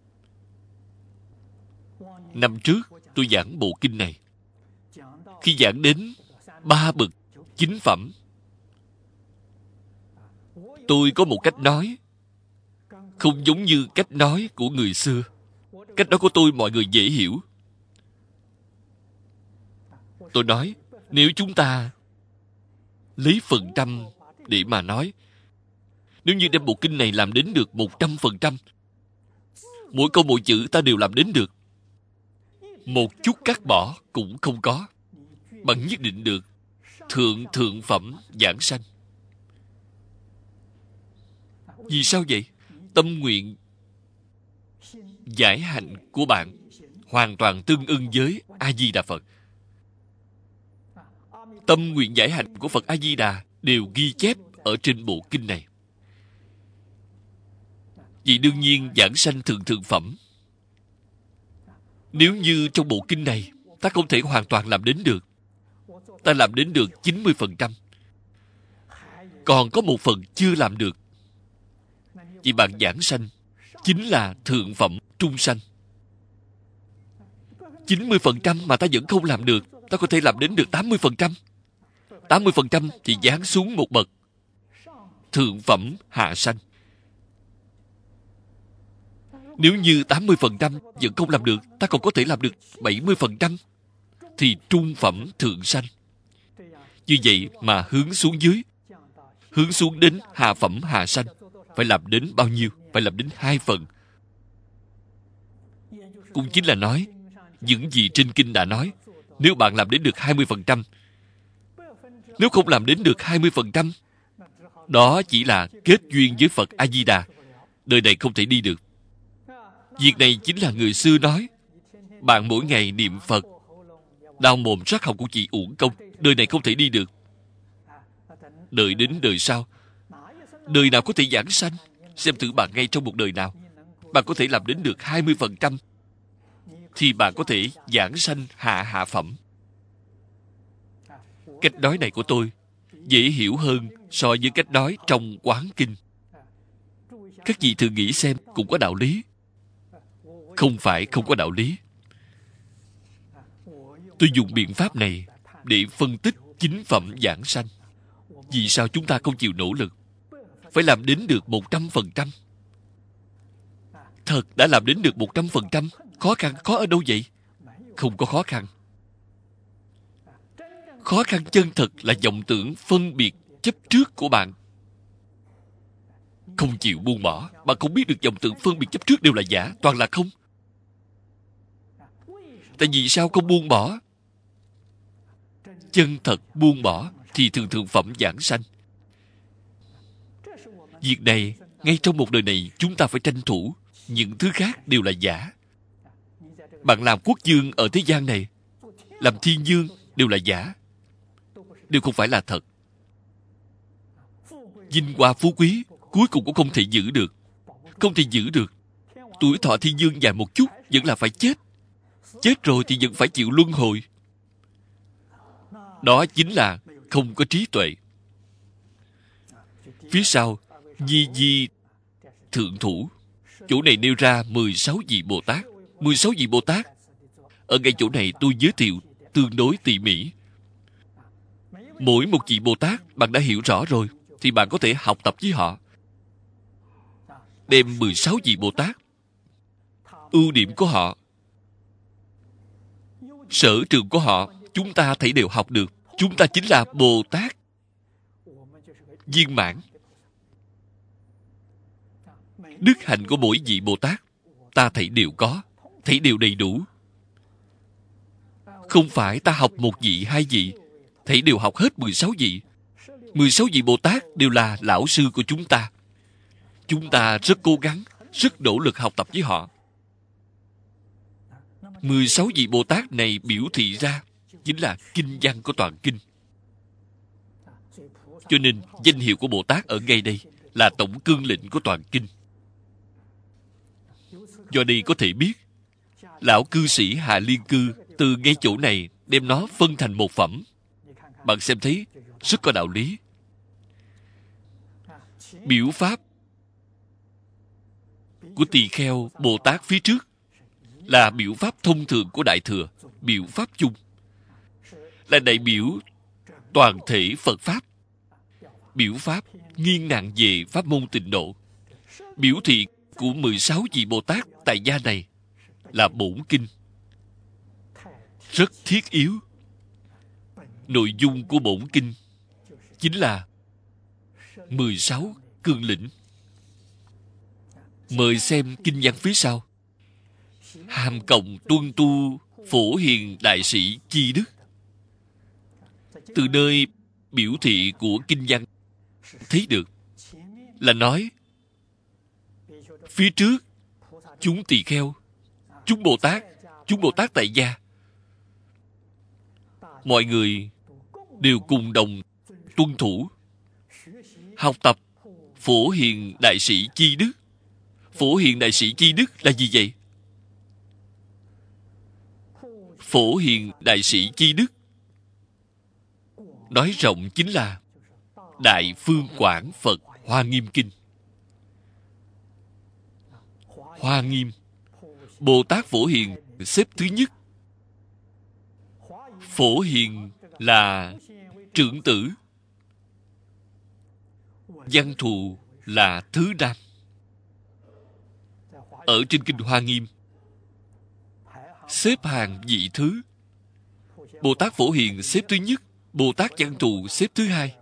Năm trước tôi giảng bộ kinh này, khi giảng đến ba bậc chính phẩm, tôi có một cách nói không giống như cách nói của người xưa. Cách nói của tôi mọi người dễ hiểu. Tôi nói, nếu chúng ta lấy phần trăm để mà nói, nếu như đem bộ kinh này làm đến được một trăm phần trăm, mỗi câu mỗi chữ ta đều làm đến được, một chút cắt bỏ cũng không có, bạn nhất định được thượng thượng phẩm giảng sanh. Vì sao vậy? Tâm nguyện giải hạnh của bạn hoàn toàn tương ưng với A-di-đà Phật. Tâm nguyện giải hạnh của Phật A-di-đà đều ghi chép ở trên bộ kinh này. Vì đương nhiên giảng sanh thượng thượng phẩm. Nếu như trong bộ kinh này ta không thể hoàn toàn làm đến được, ta làm đến được chín mươi phần trăm, còn có một phần chưa làm được, vì bạn giảng sanh chính là thượng phẩm trung sanh. chín mươi phần trăm mà ta vẫn không làm được, ta có thể làm đến được tám mươi phần trăm. tám mươi phần trăm thì giáng xuống một bậc thượng phẩm hạ sanh. Nếu như tám mươi phần trăm vẫn không làm được, ta còn có thể làm được bảy mươi phần trăm, thì trung phẩm thượng sanh. Như vậy mà hướng xuống dưới, hướng xuống đến hạ phẩm hạ sanh, phải làm đến bao nhiêu? Phải làm đến hai phần. Cũng chính là nói, những gì trên kinh đã nói, nếu bạn làm đến được hai mươi phần trăm, nếu không làm đến được hai mươi phần trăm, đó chỉ là kết duyên với Phật A-di-đà, đời này không thể đi được. Việc này chính là người xưa nói, bạn mỗi ngày niệm Phật, đau mồm rát họng của chị uổng công, đời này không thể đi được. Đợi đến đời sau, đời nào có thể giảng sanh, xem thử bạn ngay trong một đời nào, bạn có thể làm đến được hai mươi phần trăm, thì bạn có thể giảng sanh hạ hạ phẩm. Cách nói này của tôi dễ hiểu hơn so với cách nói trong Quán Kinh. Các vị thử nghĩ xem, cũng có đạo lý. Không phải không có đạo lý. Tôi dùng biện pháp này để phân tích chính phẩm giảng sanh. Vì sao chúng ta không chịu nỗ lực? Phải làm đến được một trăm phần trăm. Thật đã làm đến được một trăm phần trăm. Khó khăn khó ở đâu vậy? Không có khó khăn. Khó khăn chân thật là vọng tưởng phân biệt chấp trước của bạn. Không chịu buông bỏ. Bạn không biết được vọng tưởng phân biệt chấp trước đều là giả, toàn là không. Tại vì sao không buông bỏ? Chân thật buông bỏ thì thường thường phẩm giảng sanh. Việc này, ngay trong một đời này chúng ta phải tranh thủ. Những thứ khác đều là giả. Bạn làm quốc vương ở thế gian này, làm thiên vương đều là giả, đều không phải là thật. Vinh hoa phú quý cuối cùng cũng không thể giữ được. Không thể giữ được. Tuổi thọ thiên vương dài một chút vẫn là phải chết. Chết rồi thì vẫn phải chịu luân hồi. Đó chính là không có trí tuệ. Phía sau Di Di Thượng Thủ, chỗ này nêu ra mười sáu vị Bồ Tát. mười sáu vị Bồ Tát ở ngay chỗ này tôi giới thiệu tương đối tỉ mỉ. Mỗi một vị Bồ Tát bạn đã hiểu rõ rồi, thì bạn có thể học tập với họ. Đem mười sáu vị Bồ Tát, ưu điểm của họ, sở trường của họ, chúng ta thấy đều học được. Chúng ta chính là Bồ Tát viên mãn. Đức hạnh của mỗi vị Bồ Tát ta thấy đều có, thấy đều đầy đủ. Không phải ta học một vị, hai vị, thấy đều học hết mười sáu vị. mười sáu vị Bồ Tát đều là lão sư của chúng ta. Chúng ta rất cố gắng, rất nỗ lực học tập với họ. mười sáu vị Bồ Tát này biểu thị ra chính là kinh văn của toàn kinh. Cho nên danh hiệu của Bồ Tát ở ngay đây là tổng cương lĩnh của toàn kinh. Do đây có thể biết, lão cư sĩ Hà Liên Cư từ ngay chỗ này đem nó phân thành một phẩm. Bạn xem thấy rất có đạo lý. Biểu pháp của tỳ kheo Bồ Tát phía trước là biểu pháp thông thường của Đại Thừa, biểu pháp chung, là đại biểu toàn thể Phật Pháp. Biểu pháp nghiêng nặng về pháp môn Tịnh độ. Biểu thị của mười sáu vị Bồ Tát tại gia này là bổn kinh, rất thiết yếu. Nội dung của bổn kinh chính là mười sáu cương lĩnh. Mời xem kinh văn phía sau. Hàm cộng tuân tu phổ hiền đại sĩ chi đức. Từ nơi biểu thị của kinh văn thấy được là nói phía trước chúng tỳ kheo, chúng Bồ Tát, chúng Bồ Tát tại gia, mọi người đều cùng đồng tuân thủ, học tập phổ hiền đại sĩ chi đức. Phổ hiền đại sĩ chi đức là gì vậy? Phổ hiền đại sĩ chi đức nói rộng chính là Đại Phương Quảng Phật Hoa Nghiêm Kinh. Hoa Nghiêm, Bồ Tát Phổ Hiền xếp thứ nhất. Phổ Hiền là trưởng tử, Văn Thù là thứ nam. Ở trên kinh Hoa Nghiêm xếp hàng vị thứ. Bồ Tát Phổ Hiền xếp thứ nhất, Bồ Tát Văn Thù xếp thứ hai.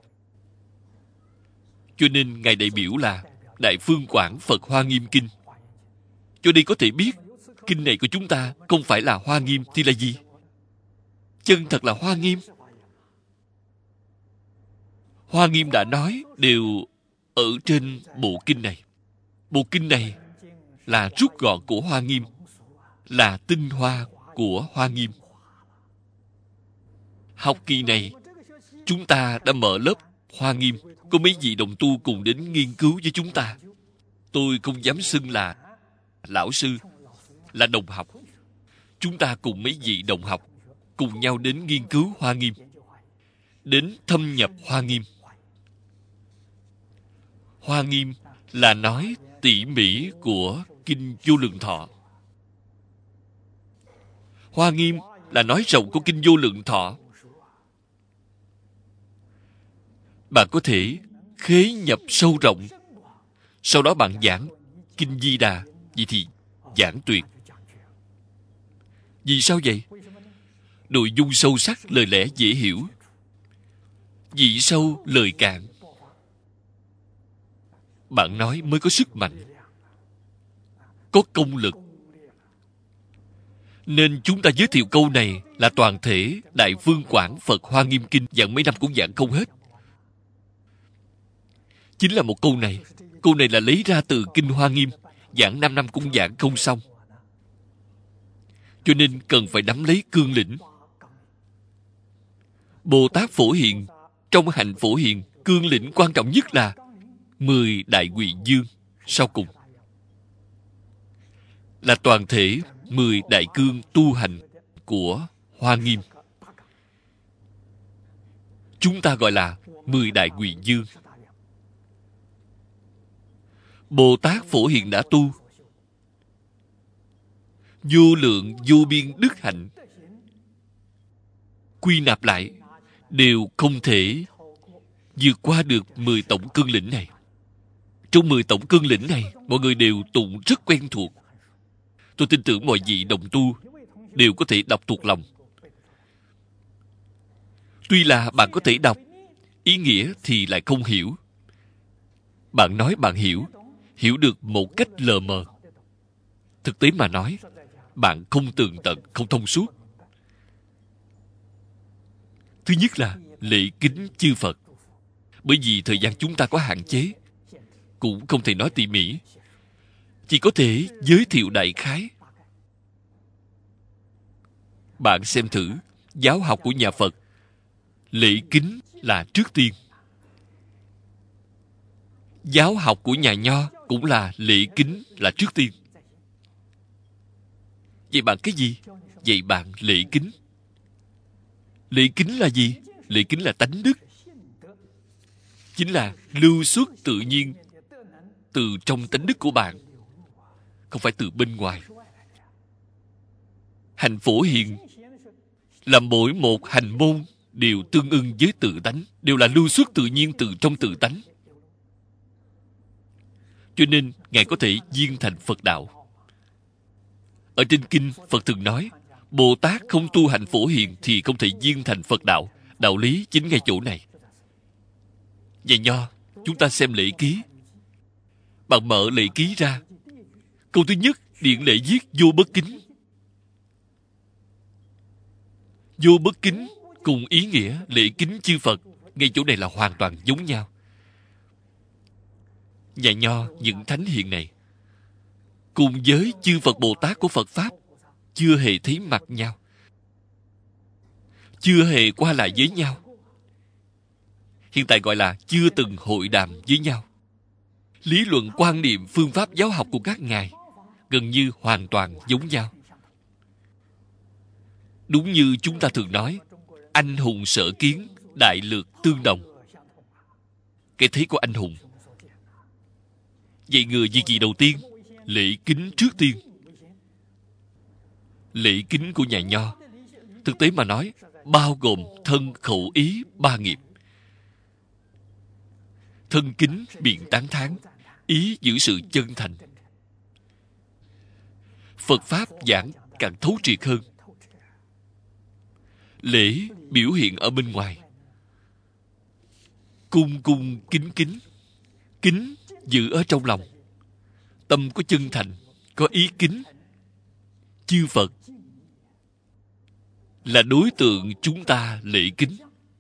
Cho nên Ngài đại biểu là Đại Phương Quảng Phật Hoa Nghiêm Kinh. Cho đây có thể biết, kinh này của chúng ta không phải là Hoa Nghiêm thì là gì? Chân thật là Hoa Nghiêm. Hoa Nghiêm đã nói đều ở trên bộ kinh này. Bộ kinh này là rút gọn của Hoa Nghiêm, là tinh hoa của Hoa Nghiêm. Học kỳ này, chúng ta đã mở lớp Hoa Nghiêm. Có mấy vị đồng tu cùng đến nghiên cứu với chúng ta. Tôi không dám xưng là lão sư, là đồng học. Chúng ta cùng mấy vị đồng học cùng nhau đến nghiên cứu Hoa Nghiêm, đến thâm nhập Hoa Nghiêm. Hoa Nghiêm là nói tỉ mỉ của kinh Vô Lượng Thọ. Hoa Nghiêm là nói rộng của kinh Vô Lượng Thọ. Bạn có thể khế nhập sâu rộng, sau đó bạn giảng kinh Di Đà, vậy thì giảng tuyệt. Vì sao vậy? Nội dung sâu sắc, lời lẽ dễ hiểu, vị sâu lời cạn. Bạn nói mới có sức mạnh, có công lực. Nên chúng ta giới thiệu câu này là toàn thể Đại Phương Quảng Phật Hoa Nghiêm Kinh, giảng mấy năm cũng giảng không hết. Chính là một câu này. Câu này là lấy ra từ kinh Hoa Nghiêm, giảng năm năm cũng giảng không xong. Cho nên cần phải nắm lấy cương lĩnh. Bồ Tát Phổ Hiền, trong hạnh Phổ Hiền, cương lĩnh quan trọng nhất là mười đại huỳ dương sau cùng. Là toàn thể mười đại cương tu hành của Hoa Nghiêm. Chúng ta gọi là mười đại huỳ dương. Bồ Tát Phổ Hiền đã tu vô lượng vô biên đức hạnh, quy nạp lại đều không thể vượt qua được mười tổng cương lĩnh này. Trong mười tổng cương lĩnh này, mọi người đều tụng rất quen thuộc. Tôi tin tưởng mọi vị đồng tu đều có thể đọc thuộc lòng. Tuy là bạn có thể đọc, ý nghĩa thì lại không hiểu. Bạn nói bạn hiểu, hiểu được một cách lờ mờ. Thực tế mà nói, bạn không tường tận, không thông suốt. Thứ nhất là lễ kính chư Phật. Bởi vì thời gian chúng ta có hạn chế, cũng không thể nói tỉ mỉ, chỉ có thể giới thiệu đại khái. Bạn xem thử, giáo học của nhà Phật, lễ kính là trước tiên. Giáo học của nhà Nho cũng là lễ kính là trước tiên. Vậy bạn cái gì? Vậy bạn lễ kính. Lễ kính là gì? Lễ kính là tánh đức. Chính là lưu xuất tự nhiên từ trong tánh đức của bạn, không phải từ bên ngoài. Hành Phổ Hiền là mỗi một hành môn đều tương ưng với tự tánh, đều là lưu xuất tự nhiên từ trong tự tánh. Cho nên Ngài có thể viên thành Phật đạo. Ở trên kinh Phật thường nói, Bồ Tát không tu hành Phổ Hiền thì không thể viên thành Phật đạo. Đạo lý chính ngay chỗ này. Về Nho, chúng ta xem lễ ký. Bạn mở lễ ký ra, câu thứ nhất, điển lễ viết vô bất kính. Vô bất kính cùng ý nghĩa lễ kính chư Phật, ngay chỗ này là hoàn toàn giống nhau. Nhà Nho, những thánh hiền này cùng với chư Phật Bồ Tát của Phật Pháp chưa hề thấy mặt nhau, chưa hề qua lại với nhau. Hiện tại gọi là chưa từng hội đàm với nhau. Lý luận, quan niệm, phương pháp giáo học của các ngài gần như hoàn toàn giống nhau. Đúng như chúng ta thường nói, anh hùng sở kiến, đại lược tương đồng. Cái thế của anh hùng. Vậy người gì gì đầu tiên? Lễ kính trước tiên. Lễ kính của nhà Nho, thực tế mà nói, bao gồm thân khẩu ý ba nghiệp. Thân kính biện tán thán, ý giữ sự chân thành. Phật Pháp giảng càng thấu triệt hơn. Lễ biểu hiện ở bên ngoài. Cung cung kính kính. Kính giữ ở trong lòng. Tâm có chân thành, có ý kính. Chư Phật là đối tượng chúng ta lễ kính.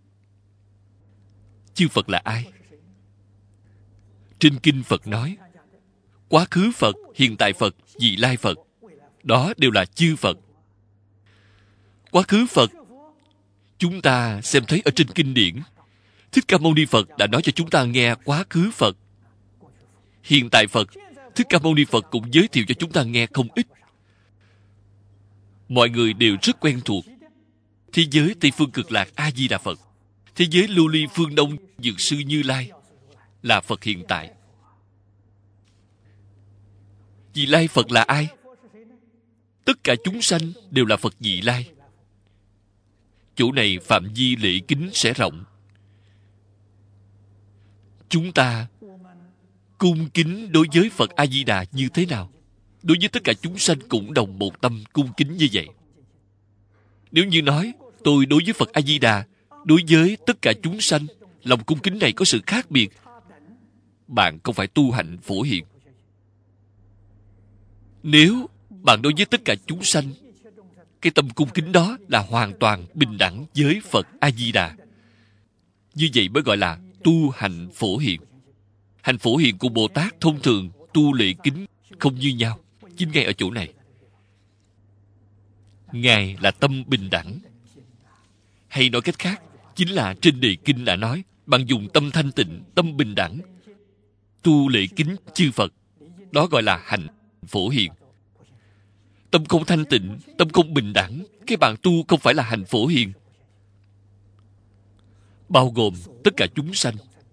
Chư Phật là ai? Trên kinh Phật nói, quá khứ Phật, hiện tại Phật, vị lai Phật, đó đều là chư Phật. Quá khứ Phật, chúng ta xem thấy ở trên kinh điển, Thích Ca Mâu Ni Phật đã nói cho chúng ta nghe quá khứ Phật. Hiện tại Phật, Thích Ca Mâu Ni Phật cũng giới thiệu cho chúng ta nghe không ít. Mọi người đều rất quen thuộc. Thế giới Tây Phương Cực Lạc A Di Đà Phật, thế giới Lưu Ly Phương Đông Dược Sư Như Lai là Phật hiện tại. Vị Lai Phật là ai? Tất cả chúng sanh đều là Phật vị lai. Chỗ này phạm vi lễ kính sẽ rộng. Chúng ta cung kính đối với Phật A Di Đà như thế nào? Đối với tất cả chúng sanh cũng đồng một tâm cung kính như vậy. Nếu như nói tôi đối với Phật A Di Đà, đối với tất cả chúng sanh, lòng cung kính này có sự khác biệt, bạn không phải tu hành Phổ Hiền. Nếu bạn đối với tất cả chúng sanh, cái tâm cung kính đó là hoàn toàn bình đẳng với Phật A Di Đà, như vậy mới gọi là tu hành Phổ Hiền. Hành Phổ Hiền của Bồ Tát thông thường tu lễ kính không như nhau. Chính ngay ở chỗ này, Ngài là tâm bình đẳng. Hay nói cách khác, chính là trên đề kinh đã nói, bạn dùng tâm thanh tịnh, tâm bình đẳng, tu lễ kính chư Phật, đó gọi là hành Phổ Hiền. Tâm không thanh tịnh, tâm không bình đẳng, cái bạn tu không phải là hành Phổ Hiền. Bao gồm tất cả chúng sanh.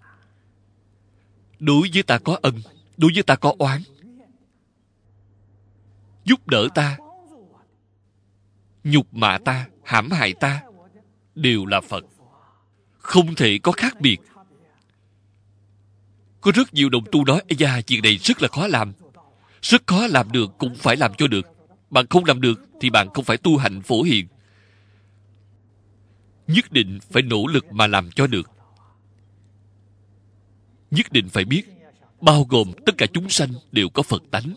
Đối với ta có ân, đối với ta có oán, giúp đỡ ta, nhục mạ ta, hãm hại ta, đều là Phật. không thể có khác biệt. Có rất nhiều đồng tu nói, ây da, chuyện này rất là khó làm. Rất khó làm được cũng phải làm cho được. Bạn không làm được thì bạn không phải tu hành phổ hiền. Nhất định phải nỗ lực mà làm cho được. Nhất định phải biết, bao gồm tất cả chúng sanh đều có Phật tánh.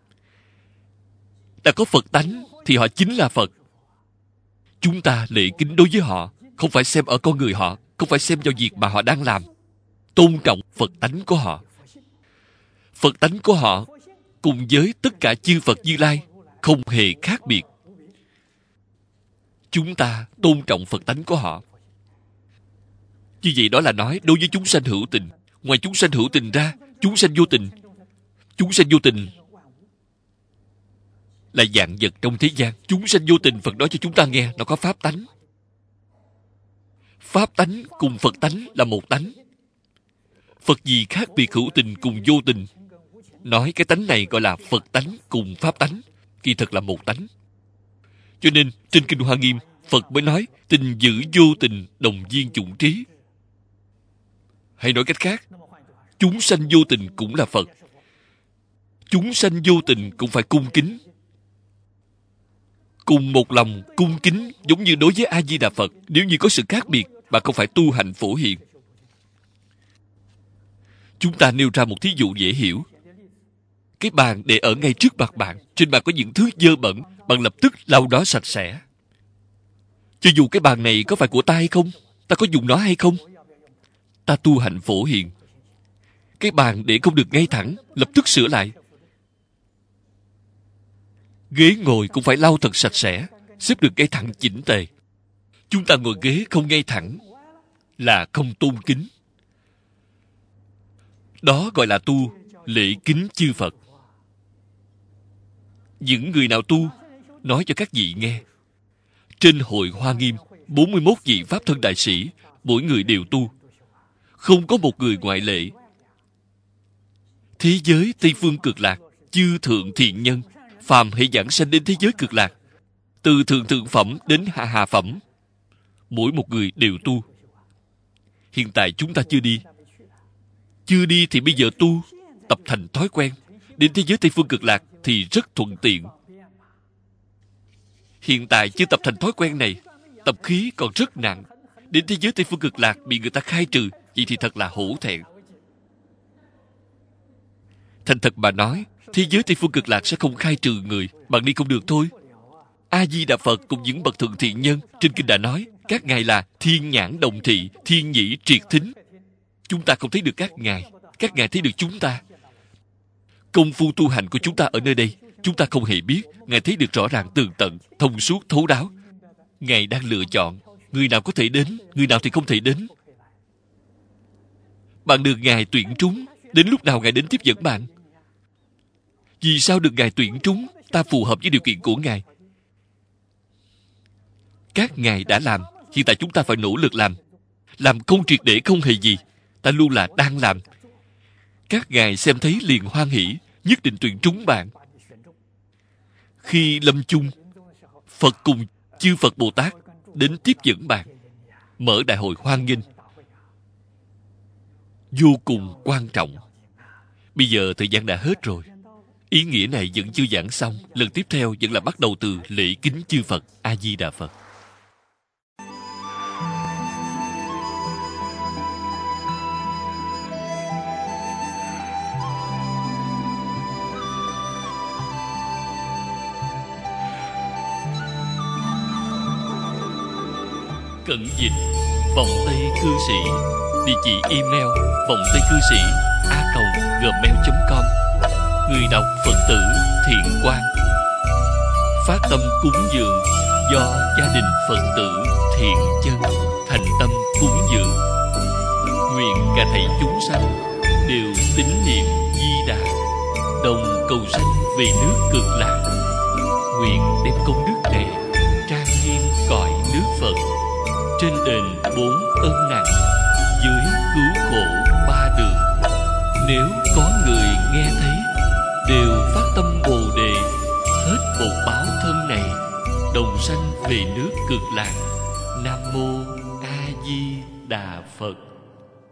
Đã có Phật tánh thì họ chính là Phật. Chúng ta lễ kính đối với họ, không phải xem ở con người họ, không phải xem vào việc mà họ đang làm. Tôn trọng Phật tánh của họ. Phật tánh của họ cùng với tất cả chư Phật Như Lai không hề khác biệt. Chúng ta tôn trọng Phật tánh của họ. Như vậy đó là nói đối với chúng sanh hữu tình. Ngoài chúng sanh hữu tình ra, chúng sanh vô tình. Chúng sanh vô tình là vạn vật trong thế gian. Chúng sanh vô tình, Phật nói cho chúng ta nghe, nó có pháp tánh. Pháp tánh cùng Phật tánh là một tánh. Phật gì khác biệt hữu tình cùng vô tình? Nói cái tánh này gọi là Phật tánh cùng pháp tánh, kỳ thực là một tánh. Cho nên trên Kinh Hoa Nghiêm, Phật mới nói tình giữ vô tình đồng viên chủng trí. Hay nói cách khác, chúng sanh vô tình cũng là Phật. Chúng sanh vô tình cũng phải cung kính. Cùng một lòng cung kính giống như đối với A-di-đà Phật. Nếu như có sự khác biệt, bạn không phải tu hành phổ hiền. Chúng ta nêu ra một thí dụ dễ hiểu. Cái bàn để ở ngay trước mặt bạn, trên bàn có những thứ dơ bẩn, bạn lập tức lau đó sạch sẽ. Cho dù cái bàn này có phải của ta hay không, ta có dùng nó hay không, ta tu hành phổ hiền. Cái bàn để không được ngay thẳng, lập tức sửa lại. Ghế ngồi cũng phải lau thật sạch sẽ, xếp được ngay thẳng chỉnh tề. Chúng ta ngồi ghế không ngay thẳng là không tôn kính. Đó gọi là tu lễ kính chư Phật. Những người nào tu, nói cho các vị nghe. Trên hội Hoa Nghiêm, bốn mươi mốt vị Pháp Thân Đại Sĩ, mỗi người đều tu. Không có một người ngoại lệ. Thế giới Tây Phương Cực Lạc, chư thượng thiện nhân, phàm hãy giảng sanh đến thế giới Cực Lạc, từ thượng thượng phẩm đến hạ hạ phẩm, mỗi một người đều tu. Hiện tại chúng ta chưa đi. Chưa đi thì bây giờ tu, tập thành thói quen. Đến thế giới Tây Phương Cực Lạc thì rất thuận tiện. Hiện tại chưa tập thành thói quen này, tập khí còn rất nặng. Đến thế giới Tây Phương Cực Lạc bị người ta khai trừ, vậy thì thật là hổ thẹn. Thành thật mà nói, thế giới Tây Phương Cực Lạc sẽ không khai trừ người, bạn đi không được thôi. A-di-đà Phật cùng những bậc thượng thiện nhân trên kinh đã nói, các ngài là thiên nhãn đồng thị, thiên nhĩ triệt thính. Chúng ta không thấy được các ngài, các ngài thấy được chúng ta. Công phu tu hành của chúng ta ở nơi đây, chúng ta không hề biết. Ngài thấy được rõ ràng tường tận, thông suốt, thấu đáo. Ngài đang lựa chọn, người nào có thể đến, người nào thì không thể đến. Bạn được Ngài tuyển trúng, đến lúc nào Ngài đến tiếp dẫn bạn? Vì sao được Ngài tuyển trúng? Ta phù hợp với điều kiện của Ngài. Các Ngài đã làm, hiện tại chúng ta phải nỗ lực làm. Làm không triệt để không hề gì. Ta luôn là đang làm. Các Ngài xem thấy liền hoan hỷ, nhất định tuyển trúng bạn. Khi lâm chung, Phật cùng chư Phật Bồ Tát đến tiếp dẫn bạn, mở đại hội hoan nghênh. Vô cùng quan trọng. Bây giờ thời gian đã hết rồi. Ý nghĩa này vẫn chưa giảng xong. Lần tiếp theo vẫn là bắt đầu từ lễ kính chư Phật. A-di-đà Phật. Cận dịch vọng tây cư sĩ. Địa chỉ email vọng tây cư sĩ a còng gmail chấm com. Người đọc Phật tử Thiện Quang. Phát tâm cúng dường do gia đình Phật tử Thiện Chân thành tâm cúng dường. Nguyện cả thảy chúng sanh đều tín niệm Di Đà, đồng cầu sanh về nước Cực Lạc. Nguyện đem công đức này trang nghiêm cõi nước Phật, trên đền bốn ân nặng, dưới cứu khổ ba đường. Nếu có người nghe thấy, đều phát tâm Bồ Đề, hết bột báo thân này, đồng sanh về nước Cực Lạc. Nam mô A Di Đà Phật.